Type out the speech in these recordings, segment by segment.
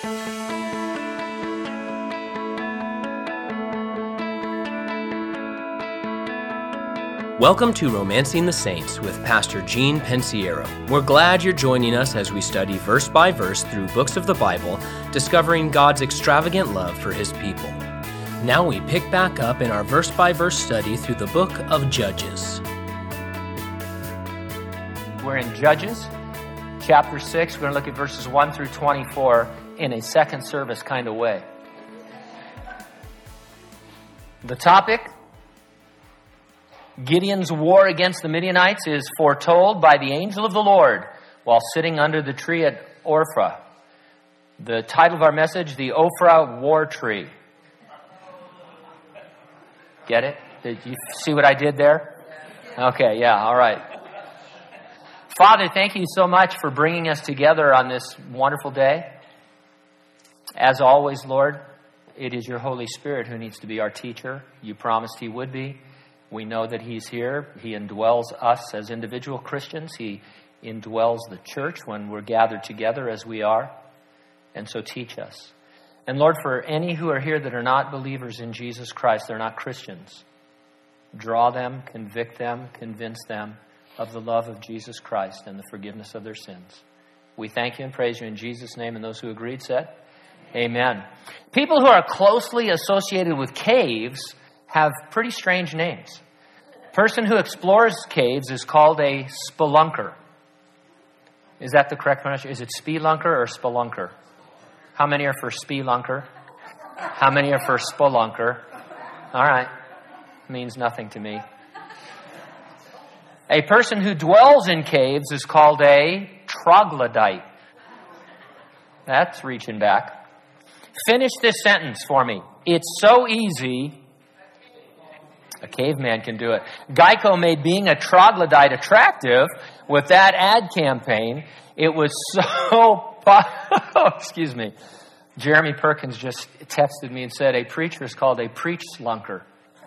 Welcome to Romancing the Saints with Pastor Gene Pensiero. We're glad you're joining us as we study verse by verse through books of the Bible, discovering God's extravagant love for His people. Now we pick back up in our verse by verse study through the book of Judges. We're in Judges, chapter 6. We're going to look at verses 1 through 24 in a second service kind of way. The topic: Gideon's war against the Midianites is foretold by the angel of the Lord while sitting under the tree at Ophrah. The title of our message, the Ophrah War Tree. Get it? Did you see what I did there? Okay, yeah, all right. Father, thank you so much for bringing us together on this wonderful day. As always, Lord, it is your Holy Spirit who needs to be our teacher. You promised He would be. We know that He's here. He indwells us as individual Christians. He indwells the church when we're gathered together as we are. And so teach us. And Lord, for any who are here that are not believers in Jesus Christ, they're not Christians, draw them, convict them, convince them of the love of Jesus Christ and the forgiveness of their sins. We thank you and praise you in Jesus' name. And those who agreed said, Amen. People who are closely associated with caves have pretty strange names. A person who explores caves is called a spelunker. Is that the correct pronunciation? Is it spelunker or spelunker? How many are for spelunker? How many are for spelunker? All right. Means nothing to me. A person who dwells in caves is called a troglodyte. That's reaching back. Finish this sentence for me. It's so easy, a caveman can do it. Geico made being a troglodyte attractive with that ad campaign. It was so... excuse me. Jeremy Perkins just texted me and said, a preacher is called a preach-slunker.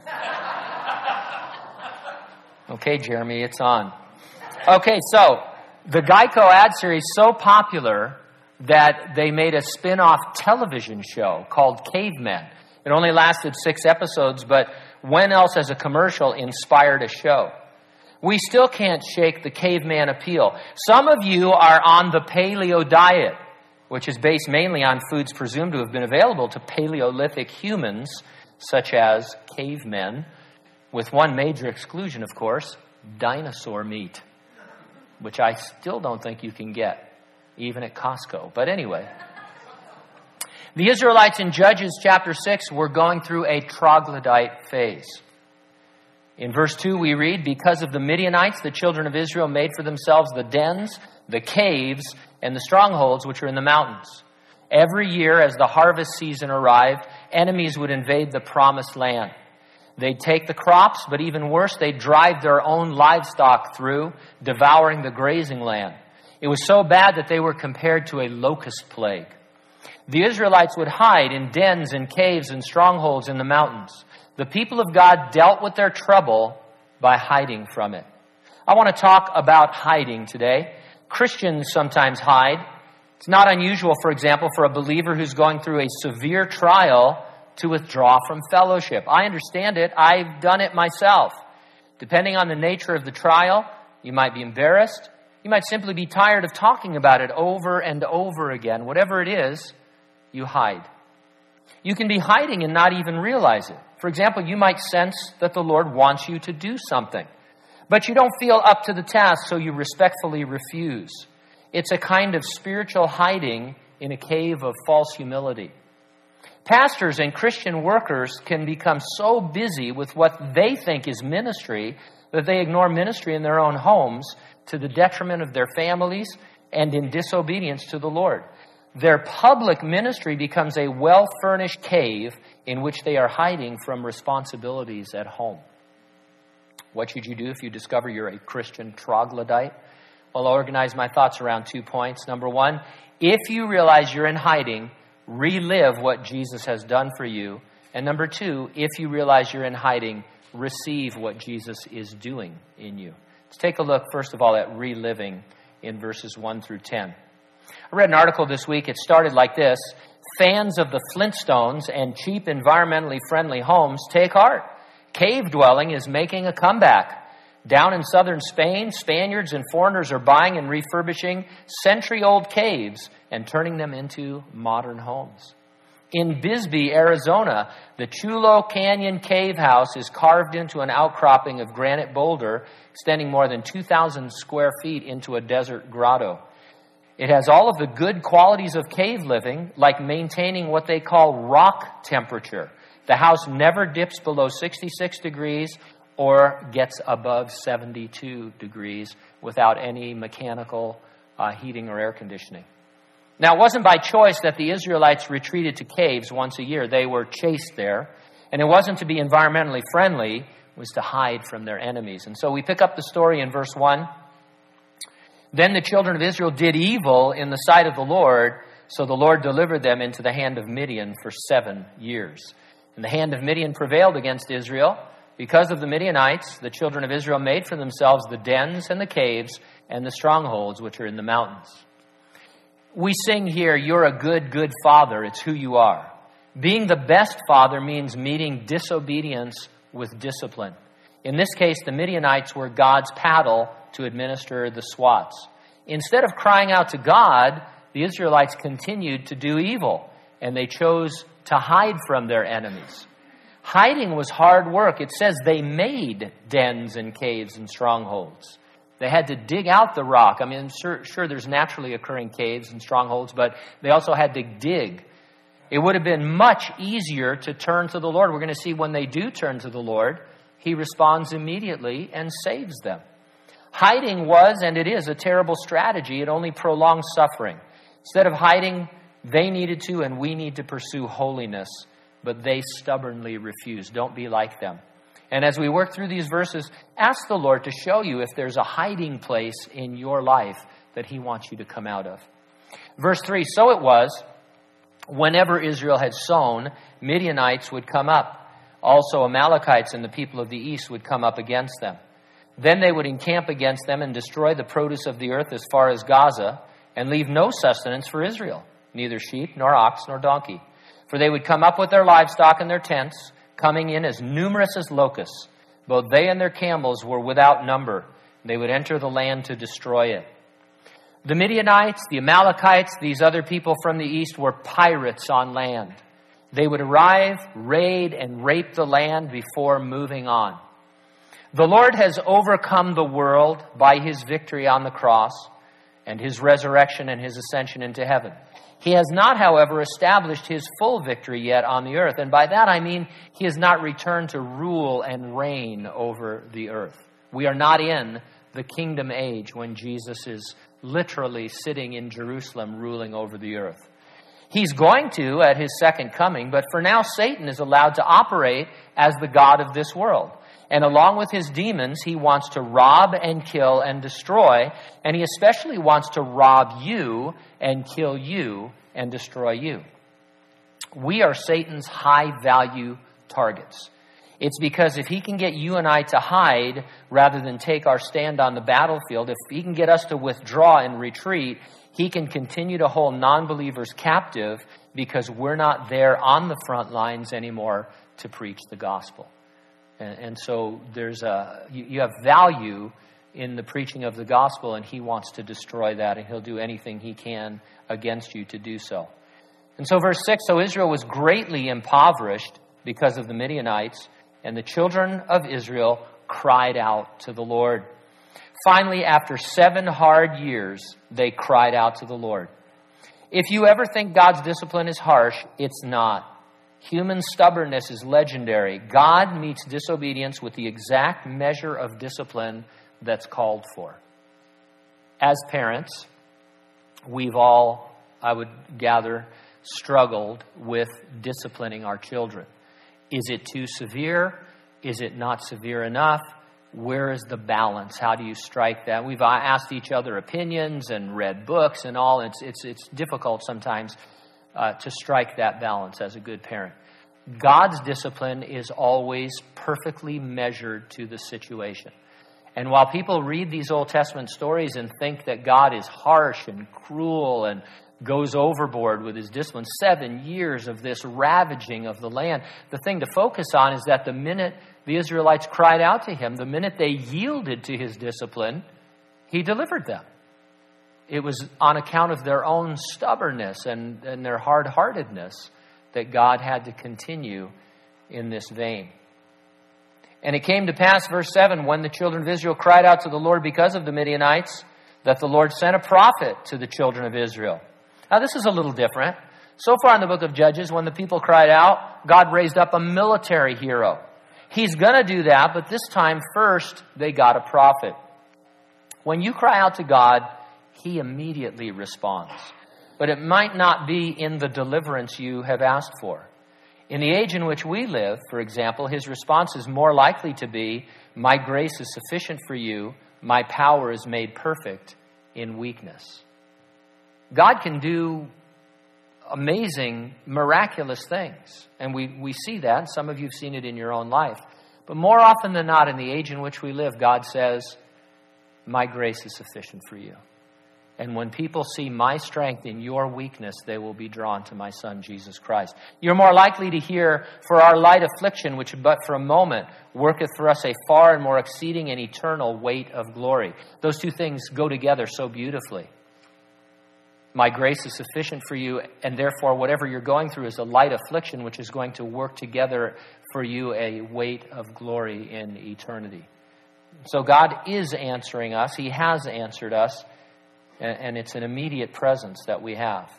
Okay, Jeremy, it's on. Okay, so the Geico ad series is so popular that they made a spin-off television show called Cavemen. It only lasted 6 episodes, but when else has a commercial inspired a show? We still can't shake the caveman appeal. Some of you are on the paleo diet, which is based mainly on foods presumed to have been available to Paleolithic humans, such as cavemen, with one major exclusion, of course, dinosaur meat, which I still don't think you can get, even at Costco. But anyway, the Israelites in Judges chapter 6 were going through a troglodyte phase. In verse 2 we read, because of the Midianites, the children of Israel made for themselves the dens, the caves, and the strongholds which are in the mountains. Every year as the harvest season arrived, enemies would invade the promised land. They'd take the crops, but even worse, they'd drive their own livestock through, devouring the grazing land. It was so bad that they were compared to a locust plague. The Israelites would hide in dens and caves and strongholds in the mountains. The people of God dealt with their trouble by hiding from it. I want to talk about hiding today. Christians sometimes hide. It's not unusual, for example, for a believer who's going through a severe trial to withdraw from fellowship. I understand it. I've done it myself. Depending on the nature of the trial, you might be embarrassed. You might simply be tired of talking about it over and over again. Whatever it is, you hide. You can be hiding and not even realize it. For example, you might sense that the Lord wants you to do something, but you don't feel up to the task, so you respectfully refuse. It's a kind of spiritual hiding in a cave of false humility. Pastors and Christian workers can become so busy with what they think is ministry that they ignore ministry in their own homes to the detriment of their families and in disobedience to the Lord. Their public ministry becomes a well-furnished cave in which they are hiding from responsibilities at home. What should you do if you discover you're a Christian troglodyte? Well, I'll organize my thoughts around 2 points. Number 1, if you realize you're in hiding, relive what Jesus has done for you. And number 2, if you realize you're in hiding, receive what Jesus is doing in you. Let's take a look, first of all, at reliving in verses 1 through 10. I read an article this week. It started like this. Fans of the Flintstones and cheap, environmentally friendly homes, take heart. Cave dwelling is making a comeback. Down in southern Spain, Spaniards and foreigners are buying and refurbishing century-old caves and turning them into modern homes. In Bisbee, Arizona, the Chulo Canyon Cave House is carved into an outcropping of granite boulder extending more than 2,000 square feet into a desert grotto. It has all of the good qualities of cave living, like maintaining what they call rock temperature. The house never dips below 66 degrees or gets above 72 degrees without any mechanical heating or air conditioning. Now, it wasn't by choice that the Israelites retreated to caves once a year. They were chased there. And it wasn't to be environmentally friendly. It was to hide from their enemies. And so we pick up the story in verse 1. Then the children of Israel did evil in the sight of the Lord, so the Lord delivered them into the hand of Midian for 7 years. And the hand of Midian prevailed against Israel. Because of the Midianites, the children of Israel made for themselves the dens and the caves and the strongholds which are in the mountains. We sing here, "You're a good, good father." It's who you are. Being the best father means meeting disobedience with discipline. In this case, the Midianites were God's paddle to administer the swats. Instead of crying out to God, the Israelites continued to do evil, and they chose to hide from their enemies. Hiding was hard work. It says they made dens and caves and strongholds. They had to dig out the rock. I mean, sure, there's naturally occurring caves and strongholds, but they also had to dig. It would have been much easier to turn to the Lord. We're going to see when they do turn to the Lord, He responds immediately and saves them. Hiding was, and it is, a terrible strategy. It only prolongs suffering. Instead of hiding, they needed to, and we need to pursue holiness, but they stubbornly refuse. Don't be like them. And as we work through these verses, ask the Lord to show you if there's a hiding place in your life that He wants you to come out of. Verse 3, "So it was, whenever Israel had sown, Midianites would come up. Also Amalekites and the people of the east would come up against them. Then they would encamp against them and destroy the produce of the earth as far as Gaza, and leave no sustenance for Israel, neither sheep, nor ox, nor donkey. For they would come up with their livestock and their tents, coming in as numerous as locusts. Both they and their camels were without number. They would enter the land to destroy it." The Midianites, the Amalekites, these other people from the east were pirates on land. They would arrive, raid, and rape the land before moving on. The Lord has overcome the world by His victory on the cross and His resurrection and His ascension into heaven. He has not, however, established His full victory yet on the earth. And by that I mean He has not returned to rule and reign over the earth. We are not in the kingdom age when Jesus is literally sitting in Jerusalem ruling over the earth. He's going to at His second coming, but for now Satan is allowed to operate as the god of this world. And along with his demons, he wants to rob and kill and destroy. And he especially wants to rob you and kill you and destroy you. We are Satan's high-value targets. It's because if he can get you and I to hide rather than take our stand on the battlefield, if he can get us to withdraw and retreat, he can continue to hold non-believers captive because we're not there on the front lines anymore to preach the gospel. And so you have value in the preaching of the gospel, and he wants to destroy that, and he'll do anything he can against you to do so. And so verse 6, "So Israel was greatly impoverished because of the Midianites, and the children of Israel cried out to the Lord." Finally, after 7 hard years, they cried out to the Lord. If you ever think God's discipline is harsh, it's not. Human stubbornness is legendary. God meets disobedience with the exact measure of discipline that's called for. As parents, we've all, I would gather, struggled with disciplining our children. Is it too severe? Is it not severe enough? Where is the balance? How do you strike that? We've asked each other opinions and read books and all. It's difficult sometimes to strike that balance as a good parent. God's discipline is always perfectly measured to the situation. And while people read these Old Testament stories and think that God is harsh and cruel and goes overboard with his discipline. 7 years of this ravaging of the land. The thing to focus on is that the minute the Israelites cried out to him, the minute they yielded to his discipline, he delivered them. It was on account of their own stubbornness and their hard-heartedness that God had to continue in this vein. And it came to pass, verse 7, when the children of Israel cried out to the Lord because of the Midianites, that the Lord sent a prophet to the children of Israel. Now, this is a little different. So far in the book of Judges, when the people cried out, God raised up a military hero. He's going to do that, but this time first, they got a prophet. When you cry out to God, He immediately responds. But it might not be in the deliverance you have asked for. In the age in which we live, for example, His response is more likely to be, my grace is sufficient for you, my power is made perfect in weakness. God can do amazing, miraculous things. And we see that. Some of you have seen it in your own life. But more often than not, in the age in which we live, God says, my grace is sufficient for you. And when people see my strength in your weakness, they will be drawn to my Son, Jesus Christ. You're more likely to hear, for our light affliction, which but for a moment worketh for us a far and more exceeding and eternal weight of glory. Those two things go together so beautifully. My grace is sufficient for you, and therefore whatever you're going through is a light affliction, which is going to work together for you a weight of glory in eternity. So God is answering us. He has answered us. And it's an immediate presence that we have.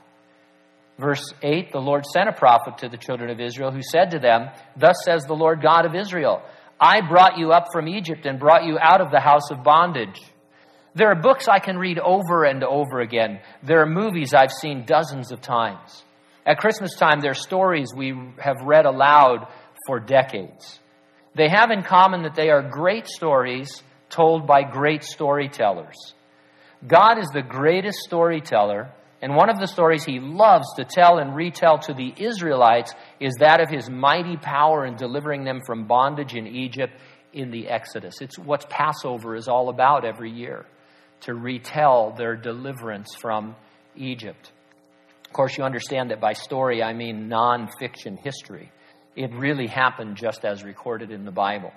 Verse 8, the Lord sent a prophet to the children of Israel who said to them, thus says the Lord God of Israel, I brought you up from Egypt and brought you out of the house of bondage. There are books I can read over and over again. There are movies I've seen dozens of times. At Christmas time, there are stories we have read aloud for decades. They have in common that they are great stories told by great storytellers. God is the greatest storyteller, and one of the stories He loves to tell and retell to the Israelites is that of His mighty power in delivering them from bondage in Egypt in the Exodus. It's what Passover is all about every year, to retell their deliverance from Egypt. Of course, you understand that by story I mean non-fiction history. It really happened just as recorded in the Bible.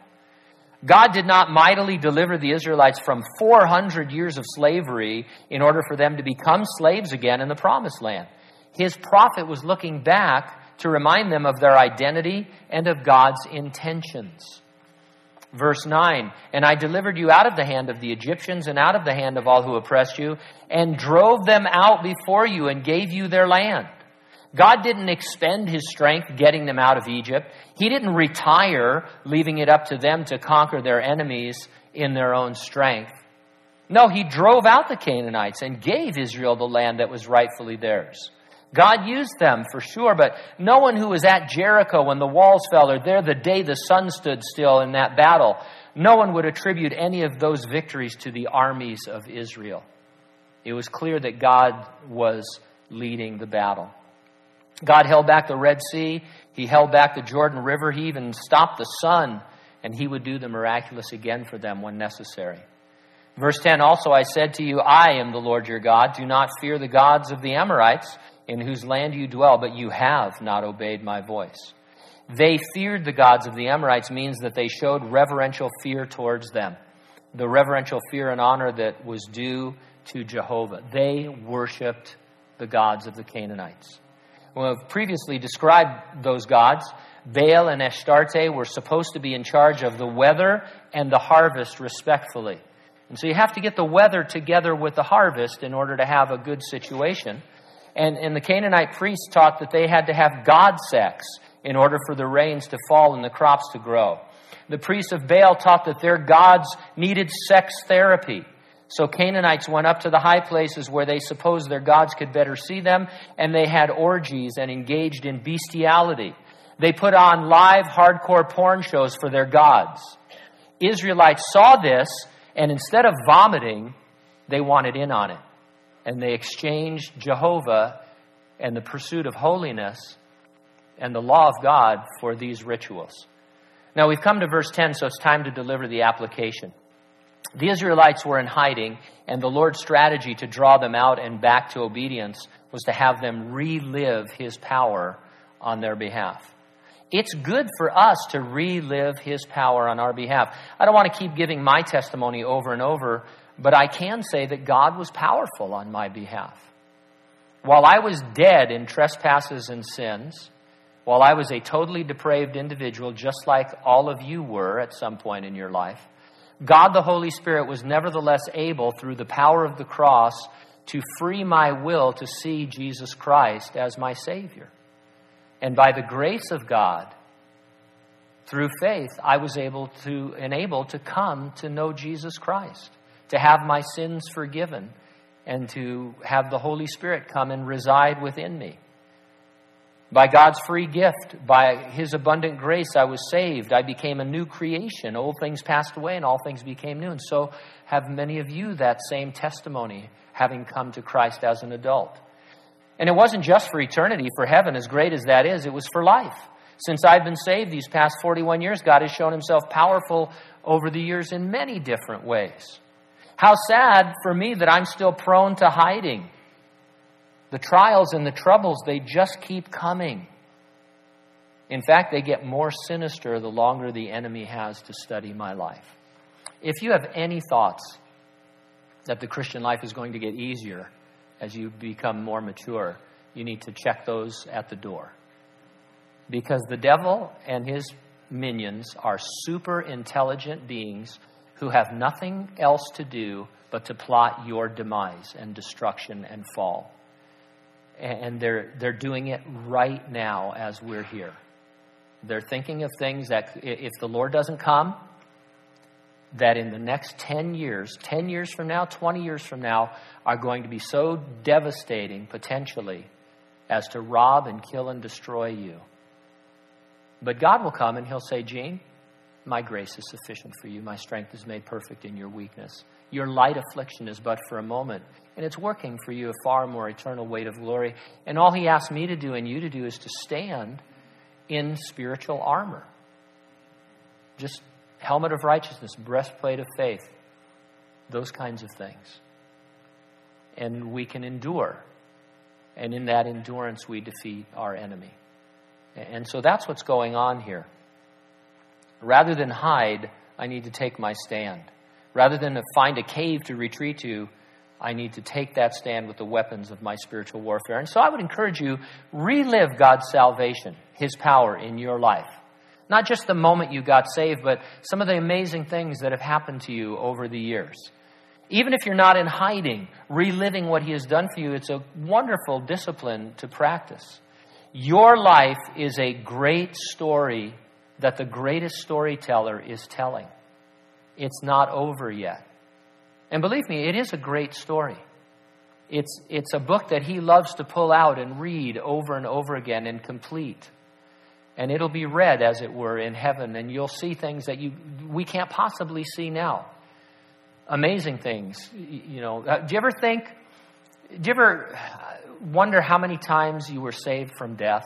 God did not mightily deliver the Israelites from 400 years of slavery in order for them to become slaves again in the Promised Land. His prophet was looking back to remind them of their identity and of God's intentions. Verse 9, and I delivered you out of the hand of the Egyptians and out of the hand of all who oppressed you, and drove them out before you and gave you their land. God didn't expend His strength getting them out of Egypt. He didn't retire, leaving it up to them to conquer their enemies in their own strength. No, He drove out the Canaanites and gave Israel the land that was rightfully theirs. God used them for sure, but no one who was at Jericho when the walls fell, or there the day the sun stood still in that battle, no one would attribute any of those victories to the armies of Israel. It was clear that God was leading the battle. God held back the Red Sea. He held back the Jordan River. He even stopped the sun, and He would do the miraculous again for them when necessary. Verse 10, also I said to you, I am the Lord your God. Do not fear the gods of the Amorites, in whose land you dwell, but you have not obeyed my voice. They feared the gods of the Amorites means that they showed reverential fear towards them. The reverential fear and honor that was due to Jehovah. They worshipped the gods of the Canaanites. We've previously described those gods. Baal and Ashtarte were supposed to be in charge of the weather and the harvest respectfully. And so you have to get the weather together with the harvest in order to have a good situation. And the Canaanite priests taught that they had to have god sex in order for the rains to fall and the crops to grow. The priests of Baal taught that their gods needed sex therapy. So Canaanites went up to the high places where they supposed their gods could better see them, and they had orgies and engaged in bestiality. They put on live hardcore porn shows for their gods. Israelites saw this, and instead of vomiting, they wanted in on it. And they exchanged Jehovah and the pursuit of holiness and the law of God for these rituals. Now we've come to verse 10, so it's time to deliver the application. The Israelites were in hiding, and the Lord's strategy to draw them out and back to obedience was to have them relive his power on their behalf. It's good for us to relive his power on our behalf. I don't want to keep giving my testimony over and over, but I can say that God was powerful on my behalf. While I was dead in trespasses and sins, while I was a totally depraved individual, just like all of you were at some point in your life, God the Holy Spirit was nevertheless able, through the power of the cross, to free my will to see Jesus Christ as my Savior. And by the grace of God, through faith, I was enabled to come to know Jesus Christ, to have my sins forgiven, and to have the Holy Spirit come and reside within me. By God's free gift, by his abundant grace, I was saved. I became a new creation. Old things passed away and all things became new. And so have many of you that same testimony, having come to Christ as an adult. And it wasn't just for eternity, for heaven, as great as that is, it was for life. Since I've been saved these past 41 years, God has shown himself powerful over the years in many different ways. How sad for me that I'm still prone to hiding. The trials and the troubles, they just keep coming. In fact, they get more sinister the longer the enemy has to study my life. If you have any thoughts that the Christian life is going to get easier as you become more mature, you need to check those at the door. Because the devil and his minions are super intelligent beings who have nothing else to do but to plot your demise and destruction and fall. And they're doing it right now as we're here. They're thinking of things that if the Lord doesn't come, that in the next 10 years from now, 20 years from now, are going to be so devastating potentially as to rob and kill and destroy you. But God will come and he'll say, Gene, my grace is sufficient for you. My strength is made perfect in your weakness. Your light affliction is but for a moment, and it's working for you a far more eternal weight of glory. And all he asks me to do and you to do is to stand in spiritual armor. Just helmet of righteousness, breastplate of faith, those kinds of things. And we can endure. And in that endurance, we defeat our enemy. And so that's what's going on here. Rather than hide, I need to take my stand. Rather than find a cave to retreat to, I need to take that stand with the weapons of my spiritual warfare. And so I would encourage you, relive God's salvation, his power in your life. Not just the moment you got saved, but some of the amazing things that have happened to you over the years. Even if you're not in hiding, reliving what he has done for you, it's a wonderful discipline to practice. Your life is a great story that the greatest storyteller is telling. It's not over yet. And believe me, it is a great story. It's a book that he loves to pull out and read over and over again and complete. And it'll be read, as it were, in heaven. And you'll see things that we can't possibly see now. Amazing things. You know, do you ever wonder how many times you were saved from death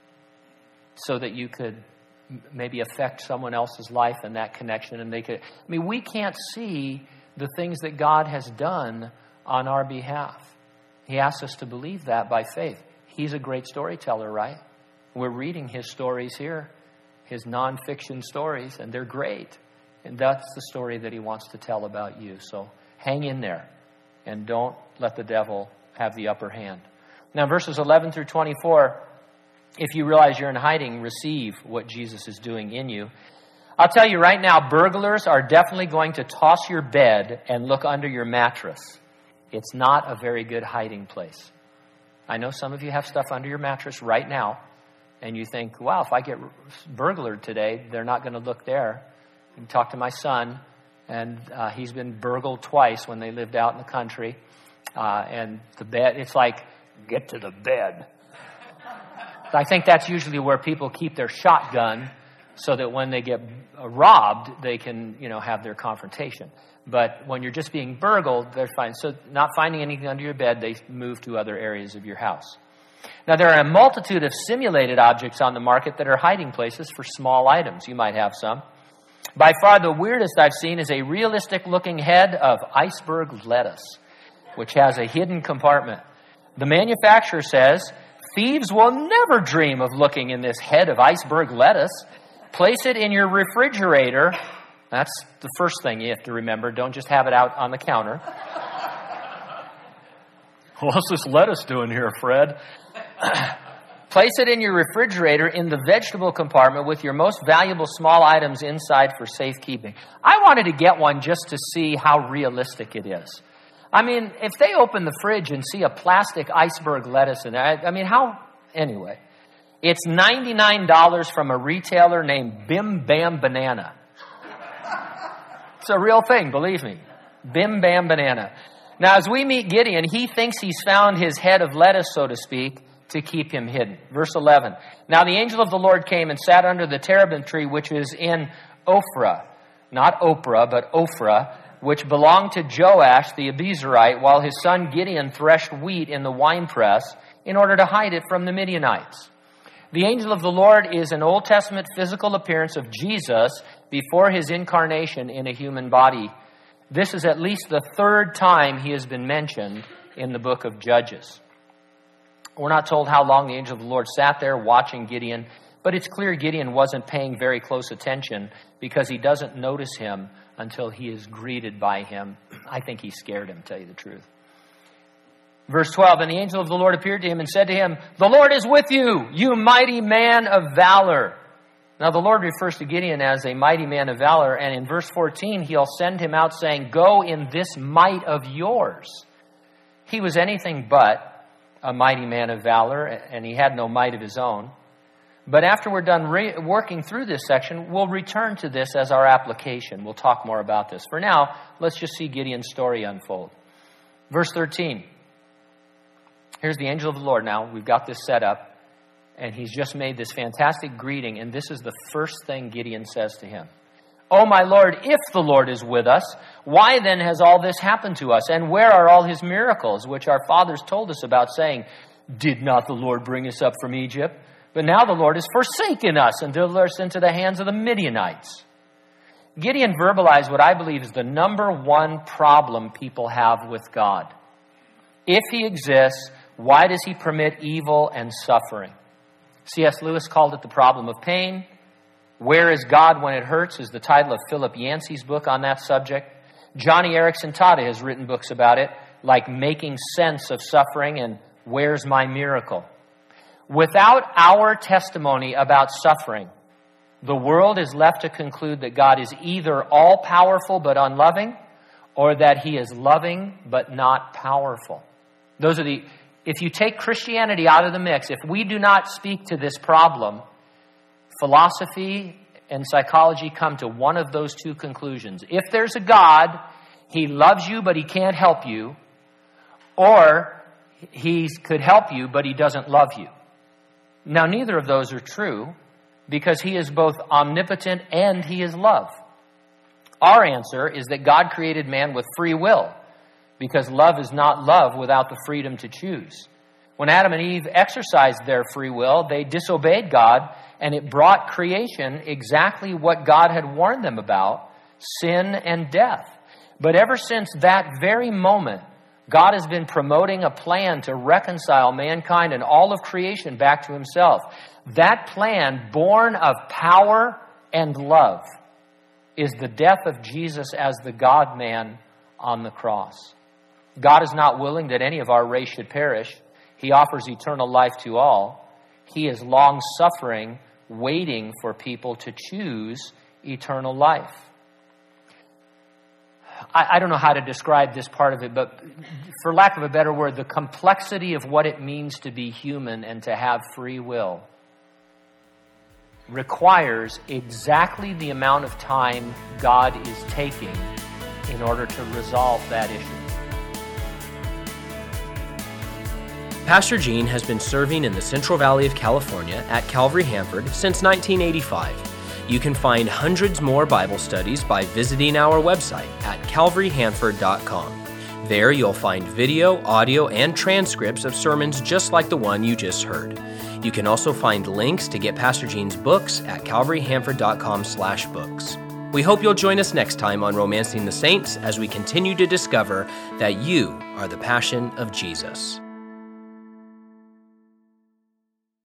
so that you could maybe affect someone else's life and that connection? And we can't see the things that God has done on our behalf. He asks us to believe that by faith. He's a great storyteller, right? We're reading his stories here, his nonfiction stories, and they're great. And that's the story that he wants to tell about you. So hang in there and don't let the devil have the upper hand. Now, verses 11 through 24, if you realize you're in hiding, receive what Jesus is doing in you. I'll tell you right now, burglars are definitely going to toss your bed and look under your mattress. It's not a very good hiding place. I know some of you have stuff under your mattress right now, and you think, wow, if I get burglared today, they're not going to look there. You can talk to my son, and he's been burgled twice when they lived out in the country. And the bed, it's like, get to the bed. I think that's usually where people keep their shotgun so that when they get robbed, they can, have their confrontation. But when you're just being burgled, they're fine. So not finding anything under your bed, they move to other areas of your house. Now, there are a multitude of simulated objects on the market that are hiding places for small items. You might have some. By far the weirdest I've seen is a realistic-looking head of iceberg lettuce, which has a hidden compartment. The manufacturer says, thieves will never dream of looking in this head of iceberg lettuce. Place it in your refrigerator. That's the first thing you have to remember. Don't just have it out on the counter. What's this lettuce doing here, Fred? Place it in your refrigerator in the vegetable compartment with your most valuable small items inside for safekeeping. I wanted to get one just to see how realistic it is. I mean, if they open the fridge and see a plastic iceberg lettuce in there, anyway. It's $99 from a retailer named Bim Bam Banana. It's a real thing, believe me. Bim Bam Banana. Now, as we meet Gideon, he thinks he's found his head of lettuce, so to speak, to keep him hidden. Verse 11. Now the angel of the Lord came and sat under the terebinth tree, which is in Ophrah. Not Oprah, but Ophrah, which belonged to Joash the Abiezrite, while his son Gideon threshed wheat in the winepress in order to hide it from the Midianites. The angel of the Lord is an Old Testament physical appearance of Jesus before his incarnation in a human body. This is at least the third time he has been mentioned in the book of Judges. We're not told how long the angel of the Lord sat there watching Gideon, but it's clear Gideon wasn't paying very close attention because he doesn't notice him until he is greeted by him. I think he scared him, to tell you the truth. Verse 12, and the angel of the Lord appeared to him and said to him, the Lord is with you, you mighty man of valor. Now the Lord refers to Gideon as a mighty man of valor, and in verse 14, he'll send him out saying, go in this might of yours. He was anything but a mighty man of valor, and he had no might of his own. But after we're done working through this section, we'll return to this as our application. We'll talk more about this. For now, let's just see Gideon's story unfold. Verse 13. Here's the angel of the Lord now. We've got this set up, and he's just made this fantastic greeting, and this is the first thing Gideon says to him. Oh, my Lord, if the Lord is with us, why then has all this happened to us? And where are all his miracles, which our fathers told us about, saying, did not the Lord bring us up from Egypt? But now the Lord has forsaken us and delivered us into the hands of the Midianites. Gideon verbalized what I believe is the number one problem people have with God. If he exists, why does he permit evil and suffering? C.S. Lewis called it the problem of pain. Where is God when it hurts is the title of Philip Yancey's book on that subject. Johnny Erickson Tada has written books about it, like Making Sense of Suffering and Where's My Miracle? Without our testimony about suffering, the world is left to conclude that God is either all-powerful but unloving, or that he is loving but not powerful. If you take Christianity out of the mix, if we do not speak to this problem, philosophy and psychology come to one of those two conclusions. If there's a God, he loves you, but he can't help you, or he could help you, but he doesn't love you. Now, neither of those are true, because he is both omnipotent and he is love. Our answer is that God created man with free will, because love is not love without the freedom to choose. When Adam and Eve exercised their free will, they disobeyed God, and it brought creation exactly what God had warned them about, sin and death. But ever since that very moment, God has been promoting a plan to reconcile mankind and all of creation back to himself. That plan, born of power and love, is the death of Jesus as the God-man on the cross. God is not willing that any of our race should perish. He offers eternal life to all. He is long-suffering, waiting for people to choose eternal life. I don't know how to describe this part of it, but for lack of a better word, the complexity of what it means to be human and to have free will requires exactly the amount of time God is taking in order to resolve that issue. Pastor Gene has been serving in the Central Valley of California at Calvary Hanford since 1985. You can find hundreds more Bible studies by visiting our website at calvaryhanford.com. There you'll find video, audio, and transcripts of sermons just like the one you just heard. You can also find links to get Pastor Gene's books at calvaryhanford.com/books. We hope you'll join us next time on Romancing the Saints as we continue to discover that you are the passion of Jesus.